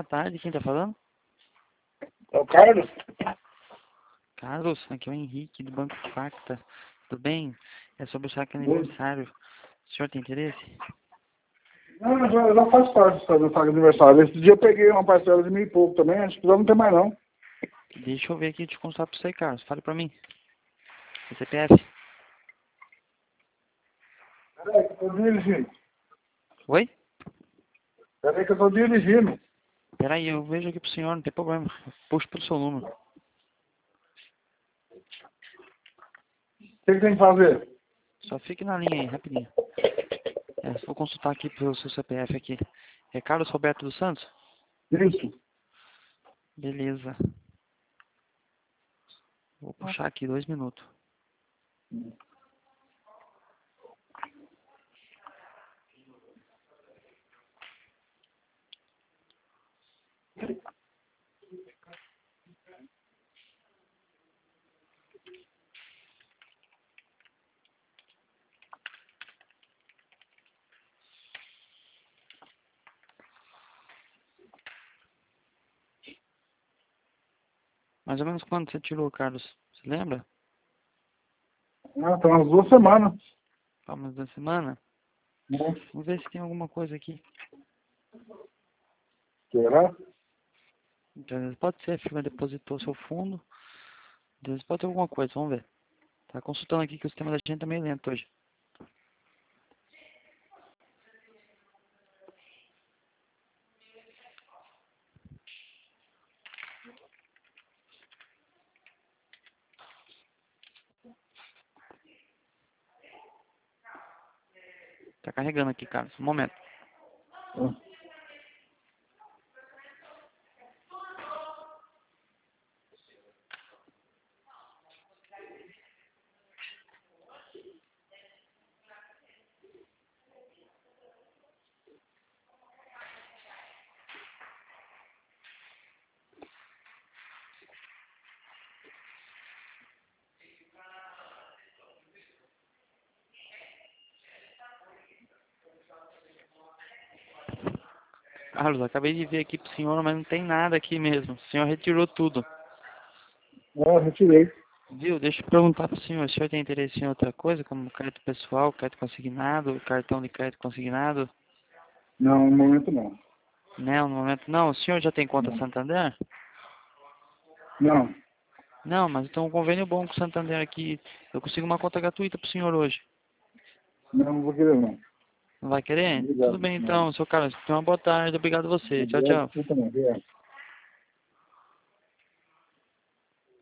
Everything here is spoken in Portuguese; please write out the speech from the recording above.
boa tarde, quem tá falando? É o Carlos? Carlos, aqui é o Henrique do Banco Facta. Tudo bem? É sobre o saque Oi. aniversário. O senhor tem interesse? Não, já faz parte do saco de aniversário. Esse dia eu peguei uma parcela de 1.000 e pouco também, acho que já não tem mais não. Deixa eu ver aqui e te contar pra você, Carlos. Fale pra mim. O CPF. Peraí que eu tô dirigindo. Oi? Peraí que eu tô dirigindo. Peraí, eu vejo aqui pro senhor, não tem problema. Eu puxo pelo seu número. O que tem que fazer? Só fique na linha aí, rapidinho. Vou consultar aqui pelo seu CPF aqui. É Carlos Roberto dos Santos? Isso. Beleza. Vou puxar aqui 2 minutos. Mais ou menos quando você tirou, Carlos? Você lembra? Ah, tem umas 2 semanas. Palmas da semana? Né? Vamos ver se tem alguma coisa aqui. Será? Às vezes pode ser, a firma depositou seu fundo. Às vezes pode ter alguma coisa, vamos ver. Tá consultando aqui que o sistema da gente tá meio lento hoje. Tá carregando aqui, Carlos. Um momento. Carlos, acabei de ver aqui pro senhor, mas não tem nada aqui mesmo. O senhor retirou tudo. Eu retirei. Viu? Deixa eu perguntar pro senhor. O senhor tem interesse em outra coisa, como crédito pessoal, crédito consignado, cartão de crédito consignado? Não, no momento não. Não, no momento não. O senhor já tem conta Não. Santander? Não, Não, mas então um convênio bom com o Santander aqui. Eu consigo uma conta gratuita pro senhor hoje. não vou querer não. Não vai querer? Tudo Obrigado. bem Não. então, seu Carlos. Tenha uma boa tarde. Obrigado a você. Tchau, Obrigado, tchau. você também. Obrigado.